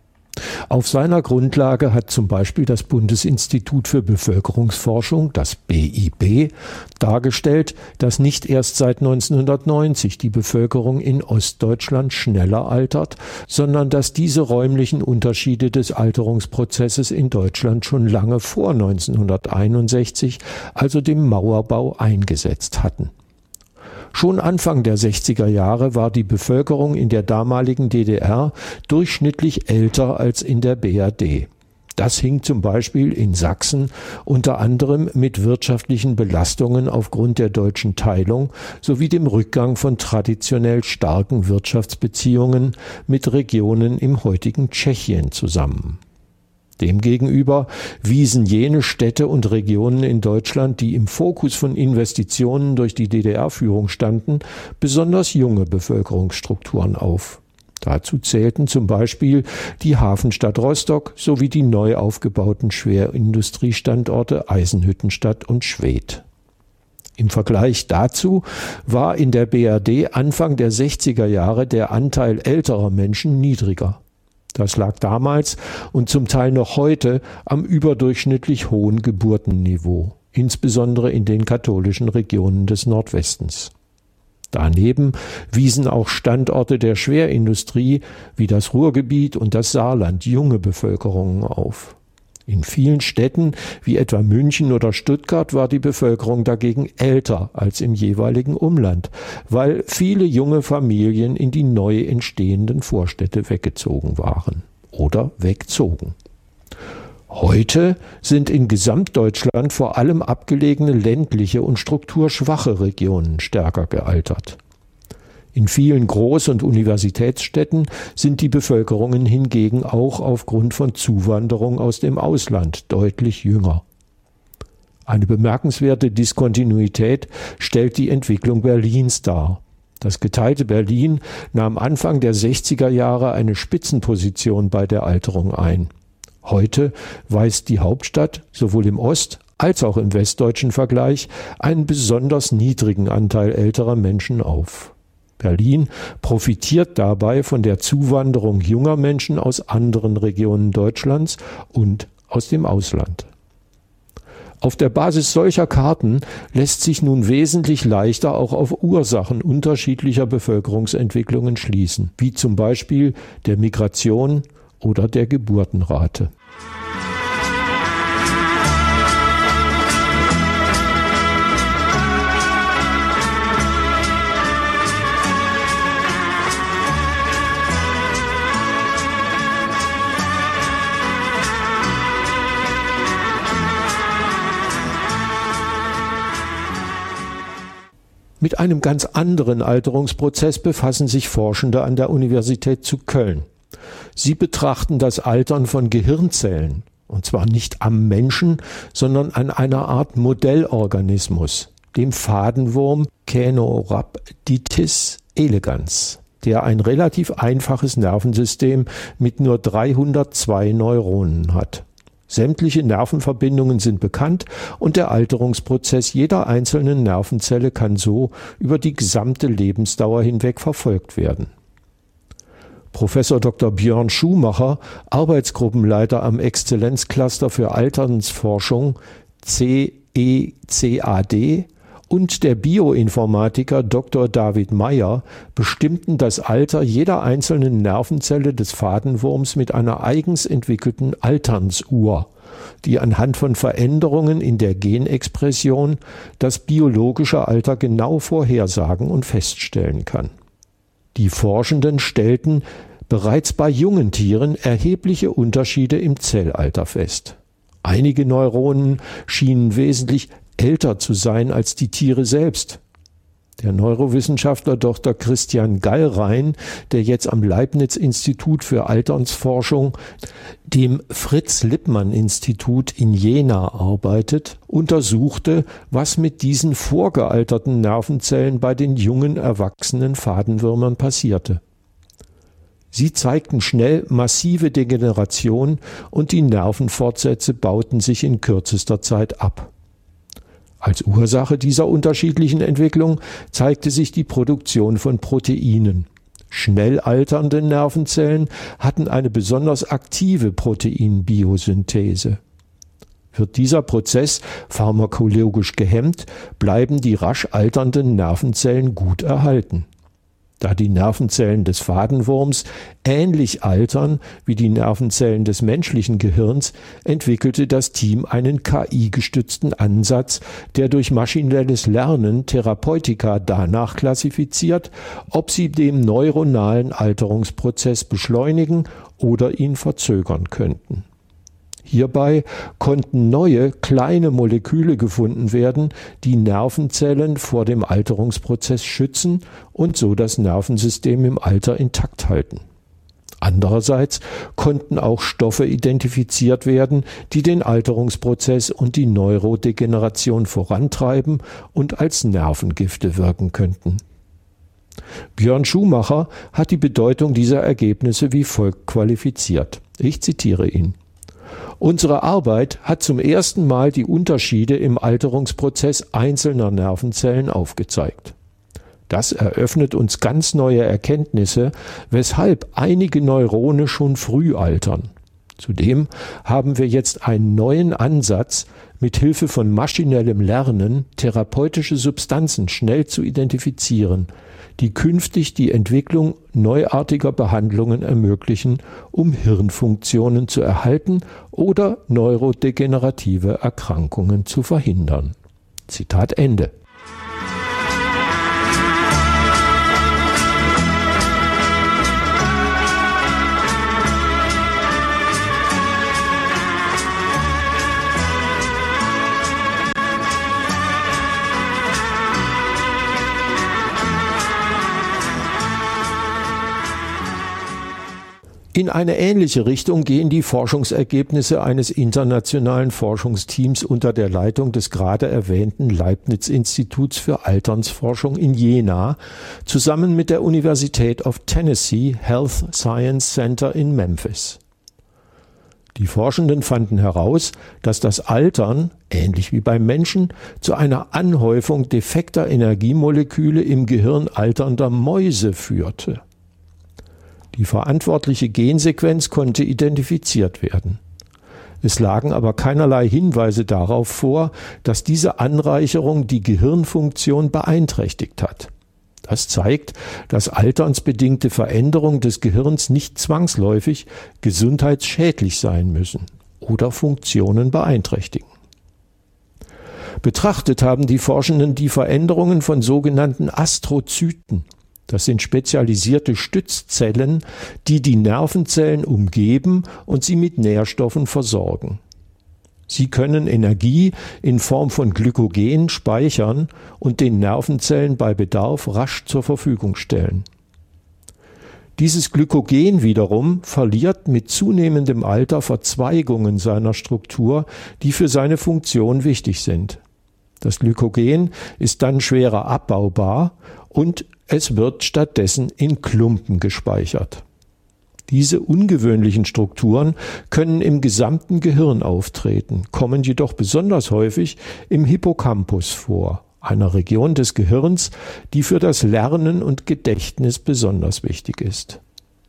Auf seiner Grundlage hat zum Beispiel das Bundesinstitut für Bevölkerungsforschung, das B I B, dargestellt, dass nicht erst seit neunzehnhundertneunzig die Bevölkerung in Ostdeutschland schneller altert, sondern dass diese räumlichen Unterschiede des Alterungsprozesses in Deutschland schon lange vor neunzehnhunderteinundsechzig, also dem Mauerbau, eingesetzt hatten. Schon Anfang der sechziger Jahre war die Bevölkerung in der damaligen D D R durchschnittlich älter als in der B R D. Das hing zum Beispiel in Sachsen unter anderem mit wirtschaftlichen Belastungen aufgrund der deutschen Teilung sowie dem Rückgang von traditionell starken Wirtschaftsbeziehungen mit Regionen im heutigen Tschechien zusammen. Demgegenüber wiesen jene Städte und Regionen in Deutschland, die im Fokus von Investitionen durch die D D R-Führung standen, besonders junge Bevölkerungsstrukturen auf. Dazu zählten zum Beispiel die Hafenstadt Rostock sowie die neu aufgebauten Schwerindustriestandorte Eisenhüttenstadt und Schwedt. Im Vergleich dazu war in der B R D Anfang der sechziger Jahre der Anteil älterer Menschen niedriger. Das lag damals und zum Teil noch heute am überdurchschnittlich hohen Geburtenniveau, insbesondere in den katholischen Regionen des Nordwestens. Daneben wiesen auch Standorte der Schwerindustrie wie das Ruhrgebiet und das Saarland junge Bevölkerungen auf. In vielen Städten wie etwa München oder Stuttgart war die Bevölkerung dagegen älter als im jeweiligen Umland, weil viele junge Familien in die neu entstehenden Vorstädte weggezogen waren oder wegzogen. Heute sind in Gesamtdeutschland vor allem abgelegene ländliche und strukturschwache Regionen stärker gealtert. In vielen Groß- und Universitätsstädten sind die Bevölkerungen hingegen auch aufgrund von Zuwanderung aus dem Ausland deutlich jünger. Eine bemerkenswerte Diskontinuität stellt die Entwicklung Berlins dar. Das geteilte Berlin nahm Anfang der sechziger Jahre eine Spitzenposition bei der Alterung ein. Heute weist die Hauptstadt sowohl im Ost- als auch im westdeutschen Vergleich einen besonders niedrigen Anteil älterer Menschen auf. Berlin profitiert dabei von der Zuwanderung junger Menschen aus anderen Regionen Deutschlands und aus dem Ausland. Auf der Basis solcher Karten lässt sich nun wesentlich leichter auch auf Ursachen unterschiedlicher Bevölkerungsentwicklungen schließen, wie zum Beispiel der Migration oder der Geburtenrate. Mit einem ganz anderen Alterungsprozess befassen sich Forschende an der Universität zu Köln. Sie betrachten das Altern von Gehirnzellen, und zwar nicht am Menschen, sondern an einer Art Modellorganismus, dem Fadenwurm Caenorhabditis elegans, der ein relativ einfaches Nervensystem mit nur dreihundertzwei Neuronen hat. Sämtliche Nervenverbindungen sind bekannt und der Alterungsprozess jeder einzelnen Nervenzelle kann so über die gesamte Lebensdauer hinweg verfolgt werden. Professor Doktor Björn Schumacher, Arbeitsgruppenleiter am Exzellenzcluster für Alternsforschung C E C A D, und der Bioinformatiker Doktor David Meyer bestimmten das Alter jeder einzelnen Nervenzelle des Fadenwurms mit einer eigens entwickelten Alternsuhr, die anhand von Veränderungen in der Genexpression das biologische Alter genau vorhersagen und feststellen kann. Die Forschenden stellten bereits bei jungen Tieren erhebliche Unterschiede im Zellalter fest. Einige Neuronen schienen wesentlich älter zu sein als die Tiere selbst. Der Neurowissenschaftler Doktor Christian Gallrein, der jetzt am Leibniz-Institut für Alternsforschung, dem Fritz-Lippmann-Institut in Jena arbeitet, untersuchte, was mit diesen vorgealterten Nervenzellen bei den jungen, erwachsenen Fadenwürmern passierte. Sie zeigten schnell massive Degeneration und die Nervenfortsätze bauten sich in kürzester Zeit ab. Als Ursache dieser unterschiedlichen Entwicklung zeigte sich die Produktion von Proteinen. Schnell alternde Nervenzellen hatten eine besonders aktive Proteinbiosynthese. Wird dieser Prozess pharmakologisch gehemmt, bleiben die rasch alternden Nervenzellen gut erhalten. Da die Nervenzellen des Fadenwurms ähnlich altern wie die Nervenzellen des menschlichen Gehirns, entwickelte das Team einen K I-gestützten Ansatz, der durch maschinelles Lernen Therapeutika danach klassifiziert, ob sie den neuronalen Alterungsprozess beschleunigen oder ihn verzögern könnten. Hierbei konnten neue, kleine Moleküle gefunden werden, die Nervenzellen vor dem Alterungsprozess schützen und so das Nervensystem im Alter intakt halten. Andererseits konnten auch Stoffe identifiziert werden, die den Alterungsprozess und die Neurodegeneration vorantreiben und als Nervengifte wirken könnten. Björn Schumacher hat die Bedeutung dieser Ergebnisse wie folgt qualifiziert. Ich zitiere ihn. Unsere Arbeit hat zum ersten Mal die Unterschiede im Alterungsprozess einzelner Nervenzellen aufgezeigt. Das eröffnet uns ganz neue Erkenntnisse, weshalb einige Neurone schon früh altern. Zudem haben wir jetzt einen neuen Ansatz, mit Hilfe von maschinellem Lernen therapeutische Substanzen schnell zu identifizieren, die künftig die Entwicklung neuartiger Behandlungen ermöglichen, um Hirnfunktionen zu erhalten oder neurodegenerative Erkrankungen zu verhindern. Zitat Ende. In eine ähnliche Richtung gehen die Forschungsergebnisse eines internationalen Forschungsteams unter der Leitung des gerade erwähnten Leibniz-Instituts für Alternsforschung in Jena zusammen mit der Universität of Tennessee Health Science Center in Memphis. Die Forschenden fanden heraus, dass das Altern, ähnlich wie beim Menschen, zu einer Anhäufung defekter Energiemoleküle im Gehirn alternder Mäuse führte. Die verantwortliche Gensequenz konnte identifiziert werden. Es lagen aber keinerlei Hinweise darauf vor, dass diese Anreicherung die Gehirnfunktion beeinträchtigt hat. Das zeigt, dass alternsbedingte Veränderungen des Gehirns nicht zwangsläufig gesundheitsschädlich sein müssen oder Funktionen beeinträchtigen. Betrachtet haben die Forschenden die Veränderungen von sogenannten Astrozyten. Das sind spezialisierte Stützzellen, die die Nervenzellen umgeben und sie mit Nährstoffen versorgen. Sie können Energie in Form von Glykogen speichern und den Nervenzellen bei Bedarf rasch zur Verfügung stellen. Dieses Glykogen wiederum verliert mit zunehmendem Alter Verzweigungen seiner Struktur, die für seine Funktion wichtig sind. Das Glykogen ist dann schwerer abbaubar und es wird stattdessen in Klumpen gespeichert. Diese ungewöhnlichen Strukturen können im gesamten Gehirn auftreten, kommen jedoch besonders häufig im Hippocampus vor, einer Region des Gehirns, die für das Lernen und Gedächtnis besonders wichtig ist.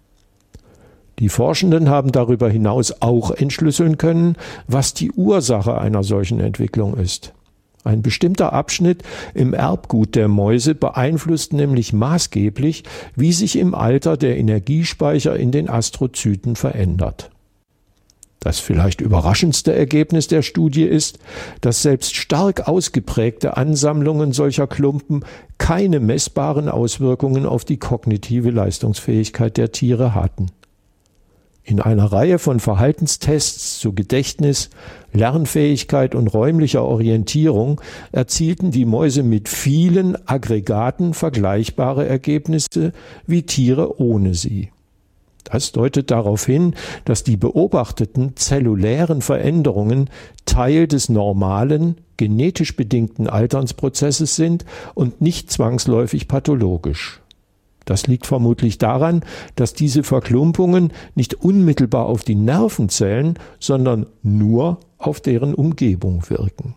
Die Forschenden haben darüber hinaus auch entschlüsseln können, was die Ursache einer solchen Entwicklung ist. Ein bestimmter Abschnitt im Erbgut der Mäuse beeinflusst nämlich maßgeblich, wie sich im Alter der Energiespeicher in den Astrozyten verändert. Das vielleicht überraschendste Ergebnis der Studie ist, dass selbst stark ausgeprägte Ansammlungen solcher Klumpen keine messbaren Auswirkungen auf die kognitive Leistungsfähigkeit der Tiere hatten. In einer Reihe von Verhaltenstests zu Gedächtnis, Lernfähigkeit und räumlicher Orientierung erzielten die Mäuse mit vielen Aggregaten vergleichbare Ergebnisse wie Tiere ohne sie. Das deutet darauf hin, dass die beobachteten zellulären Veränderungen Teil des normalen, genetisch bedingten Alternsprozesses sind und nicht zwangsläufig pathologisch. Das liegt vermutlich daran, dass diese Verklumpungen nicht unmittelbar auf die Nervenzellen, sondern nur auf deren Umgebung wirken.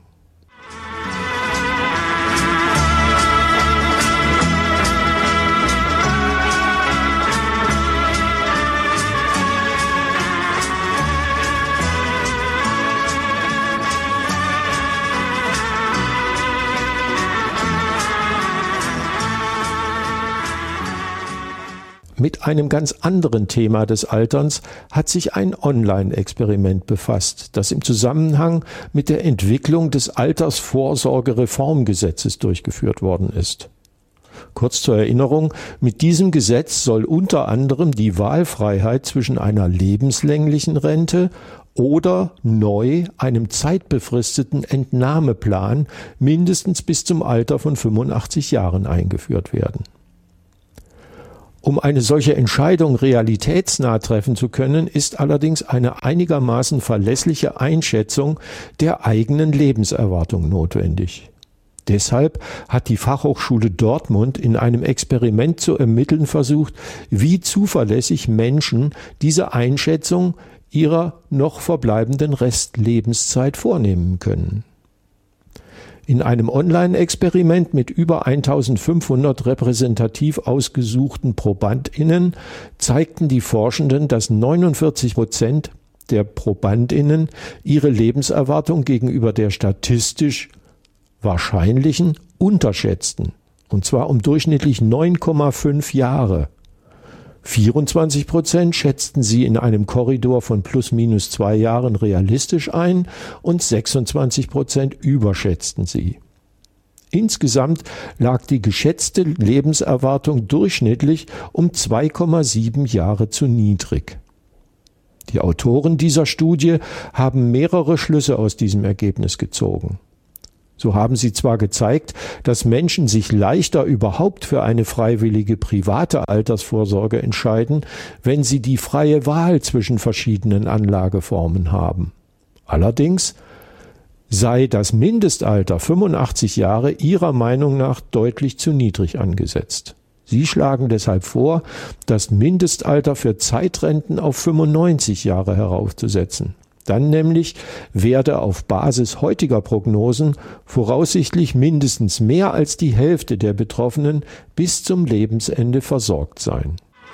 Mit einem ganz anderen Thema des Alterns hat sich ein Online-Experiment befasst, das im Zusammenhang mit der Entwicklung des Altersvorsorgereformgesetzes durchgeführt worden ist. Kurz zur Erinnerung, mit diesem Gesetz soll unter anderem die Wahlfreiheit zwischen einer lebenslänglichen Rente oder neu einem zeitbefristeten Entnahmeplan mindestens bis zum Alter von fünfundachtzig Jahren eingeführt werden. Um eine solche Entscheidung realitätsnah treffen zu können, ist allerdings eine einigermaßen verlässliche Einschätzung der eigenen Lebenserwartung notwendig. Deshalb hat die Fachhochschule Dortmund in einem Experiment zu ermitteln versucht, wie zuverlässig Menschen diese Einschätzung ihrer noch verbleibenden Restlebenszeit vornehmen können. In einem Online-Experiment mit über eintausendfünfhundert repräsentativ ausgesuchten ProbandInnen zeigten die Forschenden, dass neunundvierzig Prozent der ProbandInnen ihre Lebenserwartung gegenüber der statistisch wahrscheinlichen unterschätzten, und zwar um durchschnittlich neun Komma fünf Jahre. vierundzwanzig Prozent schätzten sie in einem Korridor von plus minus zwei Jahren realistisch ein und sechsundzwanzig Prozent überschätzten sie. Insgesamt lag die geschätzte Lebenserwartung durchschnittlich um zwei Komma sieben Jahre zu niedrig. Die Autoren dieser Studie haben mehrere Schlüsse aus diesem Ergebnis gezogen. So haben sie zwar gezeigt, dass Menschen sich leichter überhaupt für eine freiwillige private Altersvorsorge entscheiden, wenn sie die freie Wahl zwischen verschiedenen Anlageformen haben. Allerdings sei das Mindestalter fünfundachtzig Jahre ihrer Meinung nach deutlich zu niedrig angesetzt. Sie schlagen deshalb vor, das Mindestalter für Zeitrenten auf fünfundneunzig Jahre heraufzusetzen. Dann nämlich werde auf Basis heutiger Prognosen voraussichtlich mindestens mehr als die Hälfte der Betroffenen bis zum Lebensende versorgt sein.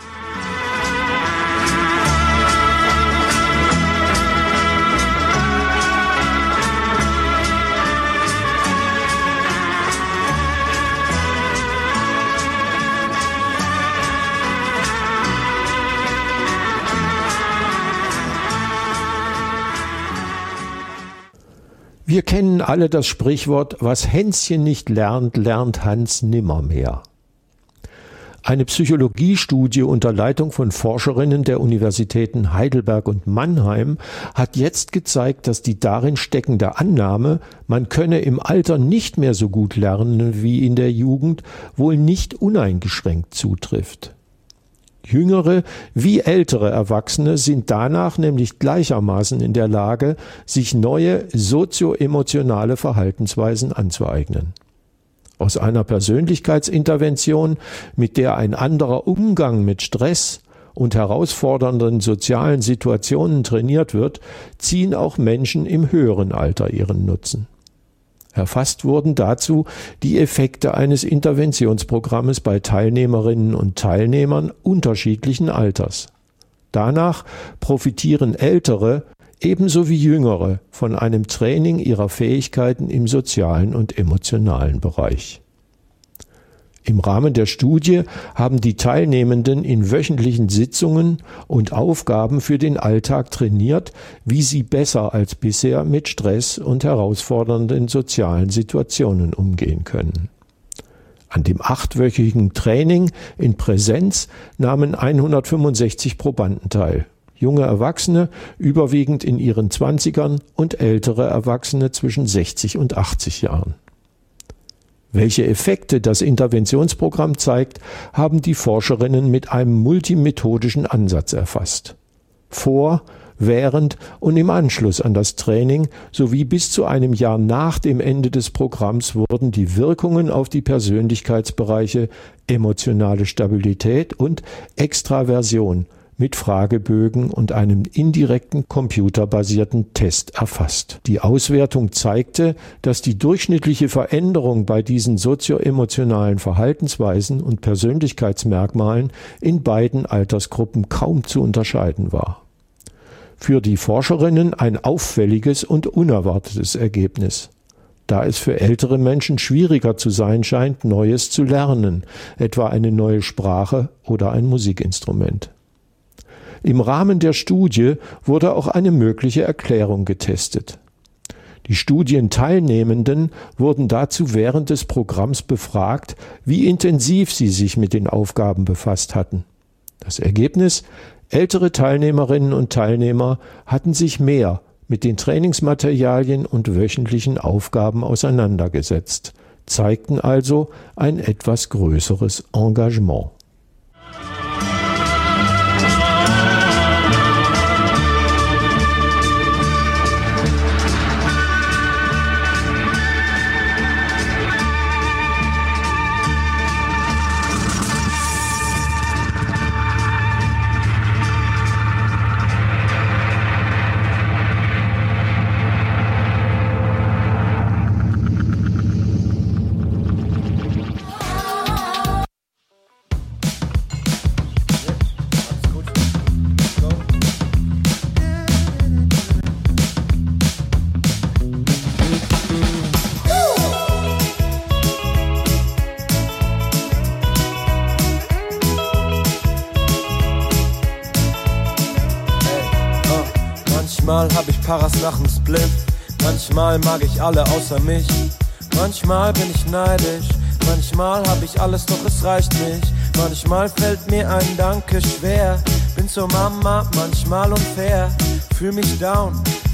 Wir kennen alle das Sprichwort, was Hänschen nicht lernt, lernt Hans nimmermehr. Eine Psychologiestudie unter Leitung von Forscherinnen der Universitäten Heidelberg und Mannheim hat jetzt gezeigt, dass die darin steckende Annahme, man könne im Alter nicht mehr so gut lernen wie in der Jugend, wohl nicht uneingeschränkt zutrifft. Jüngere wie ältere Erwachsene sind danach nämlich gleichermaßen in der Lage, sich neue sozioemotionale Verhaltensweisen anzueignen. Aus einer Persönlichkeitsintervention, mit der ein anderer Umgang mit Stress und herausfordernden sozialen Situationen trainiert wird, ziehen auch Menschen im höheren Alter ihren Nutzen. Erfasst wurden dazu die Effekte eines Interventionsprogrammes bei Teilnehmerinnen und Teilnehmern unterschiedlichen Alters. Danach profitieren Ältere ebenso wie Jüngere von einem Training ihrer Fähigkeiten im sozialen und emotionalen Bereich. Im Rahmen der Studie haben die Teilnehmenden in wöchentlichen Sitzungen und Aufgaben für den Alltag trainiert, wie sie besser als bisher mit Stress und herausfordernden sozialen Situationen umgehen können. An dem achtwöchigen Training in Präsenz nahmen hundertfünfundsechzig Probanden teil. Junge Erwachsene, überwiegend in ihren Zwanzigern, und ältere Erwachsene zwischen sechzig und achtzig Jahren. Welche Effekte das Interventionsprogramm zeigt, haben die Forscherinnen mit einem multimethodischen Ansatz erfasst. Vor, während und im Anschluss an das Training sowie bis zu einem Jahr nach dem Ende des Programms wurden die Wirkungen auf die Persönlichkeitsbereiche emotionale Stabilität und Extraversion mit Fragebögen und einem indirekten computerbasierten Test erfasst. Die Auswertung zeigte, dass die durchschnittliche Veränderung bei diesen sozioemotionalen Verhaltensweisen und Persönlichkeitsmerkmalen in beiden Altersgruppen kaum zu unterscheiden war. Für die Forscherinnen ein auffälliges und unerwartetes Ergebnis, da es für ältere Menschen schwieriger zu sein scheint, Neues zu lernen, etwa eine neue Sprache oder ein Musikinstrument. Im Rahmen der Studie wurde auch eine mögliche Erklärung getestet. Die Studienteilnehmenden wurden dazu während des Programms befragt, wie intensiv sie sich mit den Aufgaben befasst hatten. Das Ergebnis: ältere Teilnehmerinnen und Teilnehmer hatten sich mehr mit den Trainingsmaterialien und wöchentlichen Aufgaben auseinandergesetzt, zeigten also ein etwas größeres Engagement. Manchmal hab ich Paras nach dem Split, manchmal mag ich alle außer mich. Manchmal bin ich neidisch, manchmal hab ich alles, doch es reicht nicht. Manchmal fällt mir ein Danke schwer, bin zur Mama manchmal unfair. Fühl mich down,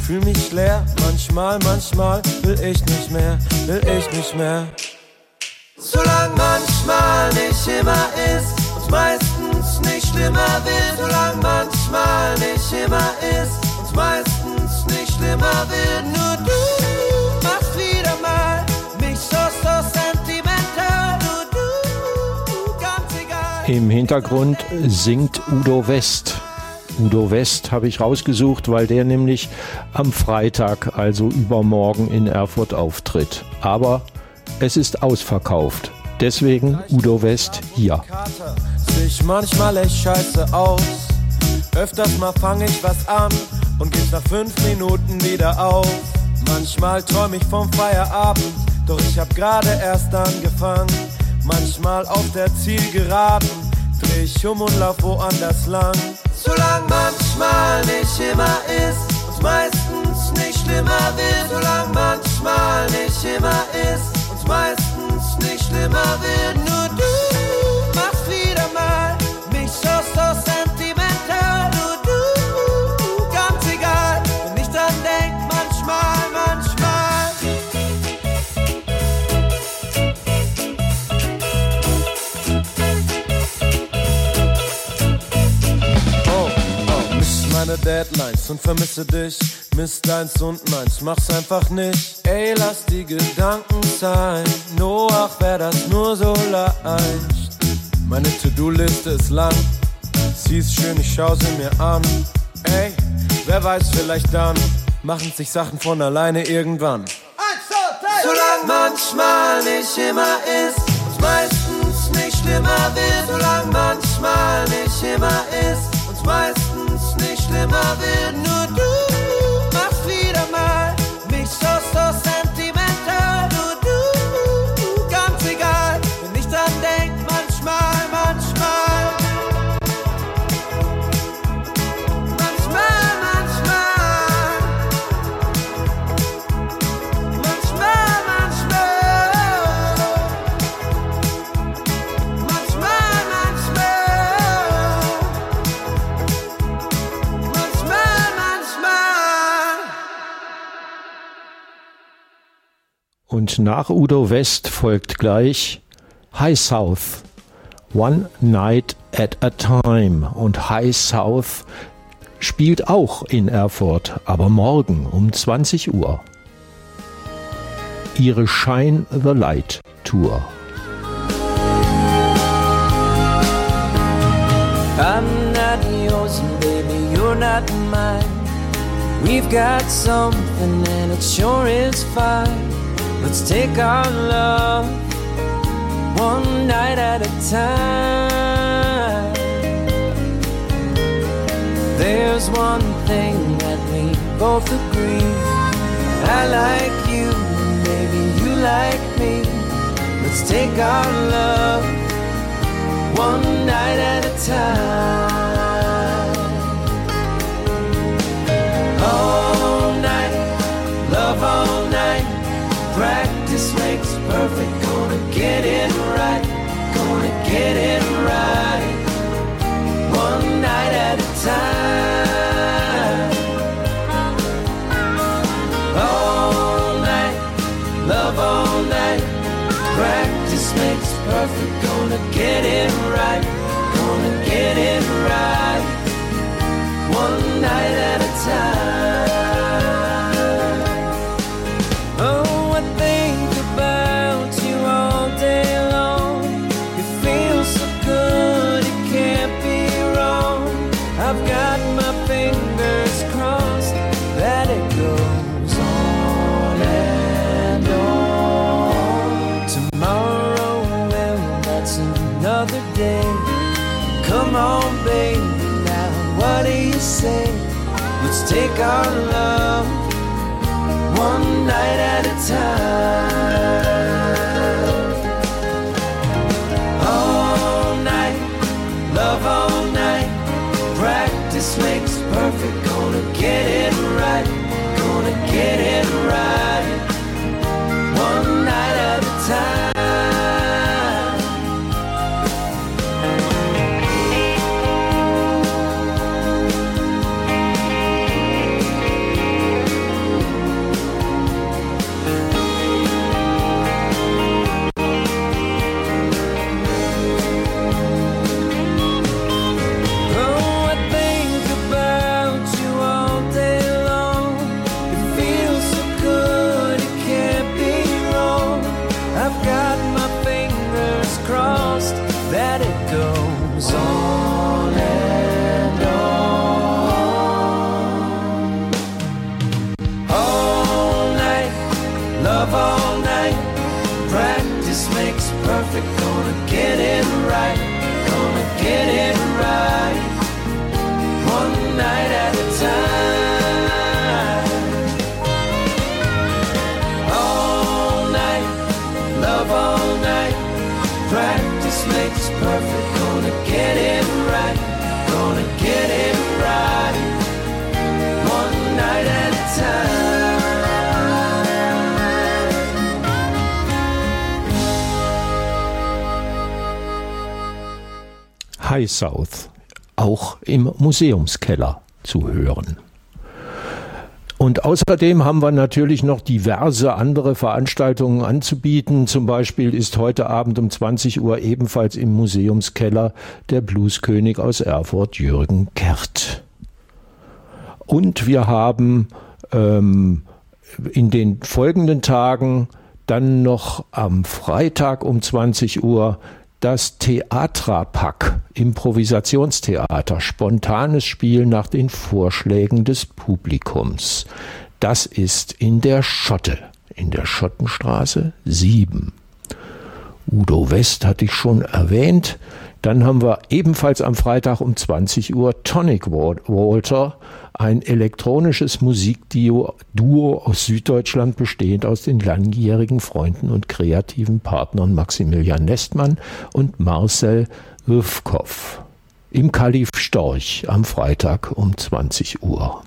fühl mich leer. Manchmal, manchmal will ich nicht mehr, will ich nicht mehr. Solang manchmal nicht immer ist und meistens nicht schlimmer wird. Solang manchmal nicht immer ist und meistens nicht schlimmer wird. Nur du machst wieder mal mich so, so sentimental. Nur du, ganz egal. Im Hintergrund singt Udo West. Udo West habe ich rausgesucht, weil der nämlich am Freitag, also übermorgen, in Erfurt auftritt. Aber es ist ausverkauft. Deswegen Udo West hier. Sich manchmal echt scheiße aus. Öfters mal fange ich was an und geht's nach fünf Minuten wieder auf. Manchmal träum ich vom Feierabend, doch ich hab gerade erst angefangen. Manchmal auf der Zielgeraden dreh ich um und lauf woanders lang. Solang manchmal nicht immer ist und meistens nicht schlimmer wird. Solang manchmal nicht immer ist und meistens nicht schlimmer wird. Nur du machst wieder mal mich so, so sentimental. Nur du, ganz egal, wenn ich dran denk, manchmal, manchmal. Oh, oh, miss meine Deadlines und vermisse dich. Miss deins und meins, mach's einfach nicht. Ey, lass die Gedanken sein. Noach, wär das nur so leicht. Meine To-Do-Liste ist lang. Sie ist schön, ich schau sie mir an. Ey, wer weiß, vielleicht dann machen sich Sachen von alleine irgendwann. Solang manchmal nicht immer ist und meistens nicht schlimmer wird. Solang manchmal nicht immer ist und meistens nicht schlimmer wird. Nur du machst wieder mal mich so, so sentimental. Nur du, ganz egal, wenn ich dran denk, manchmal, manchmal. Manchmal, manchmal. Manchmal, manchmal. Manchmal, manchmal. Manchmal, manchmal. Und nach Udo West folgt gleich High South, One Night at a Time. Und High South spielt auch in Erfurt, aber morgen um zwanzig Uhr. Ihre Shine the Light Tour. I'm not yours and baby, you're not mine. We've got something and it sure is fine. Let's take our love one night at a time. There's one thing that we both agree. I like you, maybe you like me. Let's take our love one night at a time. All night, love all night. Practice makes perfect, gonna get it right, gonna get it right. One night at a time. All night, love all night. Practice makes perfect, gonna get it right, gonna get it right. One night at a time. Oh, I think about you all day long. You feel so good, it can't be wrong. I've got my fingers crossed that it goes on and on. Tomorrow, well, that's another day. Come on, baby, now what do you say? Let's take our love one night at a time. All night, love all night. Practice makes perfect, gonna get it right, gonna get it right. One night at a time. goes on and on. All night, love all night. Practice makes perfect. Gonna get it right. Gonna get it right. One night at a time. All night, love all night. Practice makes perfect. Gonna get it right. Gonna get it right. One night at a time. High South, auch im Museumskeller zu hören. Und außerdem haben wir natürlich noch diverse andere Veranstaltungen anzubieten. Zum Beispiel ist heute Abend um zwanzig Uhr ebenfalls im Museumskeller der Blueskönig aus Erfurt, Jürgen Kert. Und wir haben ähm, in den folgenden Tagen dann noch am Freitag um zwanzig Uhr das Theatrapack, Improvisationstheater, spontanes Spiel nach den Vorschlägen des Publikums. Das ist in der Schotte, in der Schottenstraße sieben. Udo West hatte ich schon erwähnt. Dann haben wir ebenfalls am Freitag um zwanzig Uhr Tonic Walter, ein elektronisches Musikduo Duo aus Süddeutschland, bestehend aus den langjährigen Freunden und kreativen Partnern Maximilian Nestmann und Marcel Rüfkow. Im Kalif Storch am Freitag um zwanzig Uhr.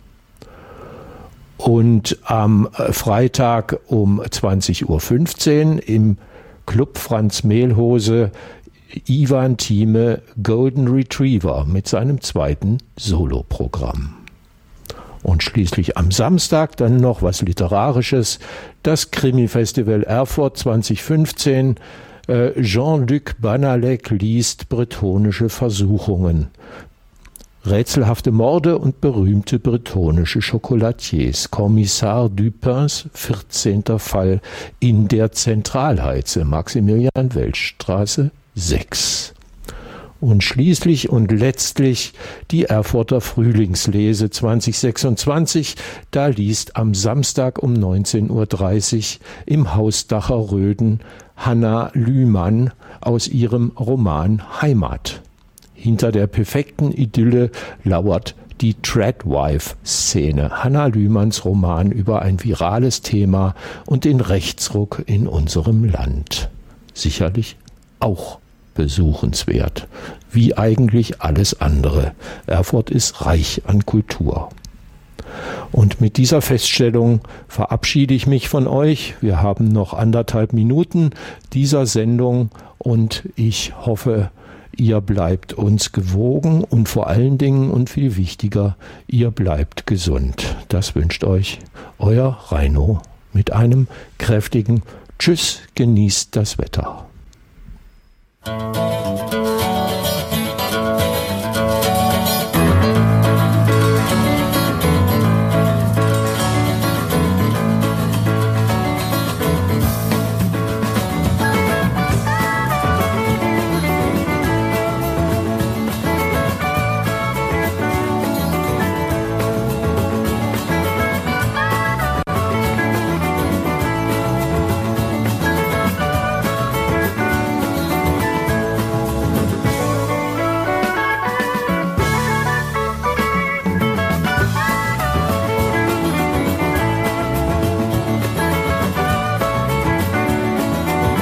Und am Freitag um zwanzig Uhr fünfzehn im Club Franz Mehlhose Ivan Thieme Golden Retriever mit seinem zweiten Soloprogramm. Und schließlich am Samstag dann noch was Literarisches, das Krimi-Festival Erfurt zwanzig fünfzehn. Äh, Jean-Luc Banalek liest bretonische Versuchungen. Rätselhafte Morde und berühmte bretonische Chocolatiers. Kommissar Dupins vierzehnter Fall in der Zentralheize, Maximilian-Welsch-Straße sechs. Und schließlich und letztlich die Erfurter Frühlingslese zwanzig sechsundzwanzig. Da liest am Samstag um neunzehn Uhr dreißig im Haus Dacher Röden Hanna Lühmann aus ihrem Roman Heimat. Hinter der perfekten Idylle lauert die Tradwife-Szene, Hanna Lühmanns Roman über ein virales Thema und den Rechtsruck in unserem Land. Sicherlich auch besuchenswert, wie eigentlich alles andere. Erfurt ist reich an Kultur. Und mit dieser Feststellung verabschiede ich mich von euch. Wir haben noch anderthalb Minuten dieser Sendung und ich hoffe, ihr bleibt uns gewogen und vor allen Dingen und viel wichtiger, ihr bleibt gesund. Das wünscht euch euer Reino mit einem kräftigen Tschüss, genießt das Wetter.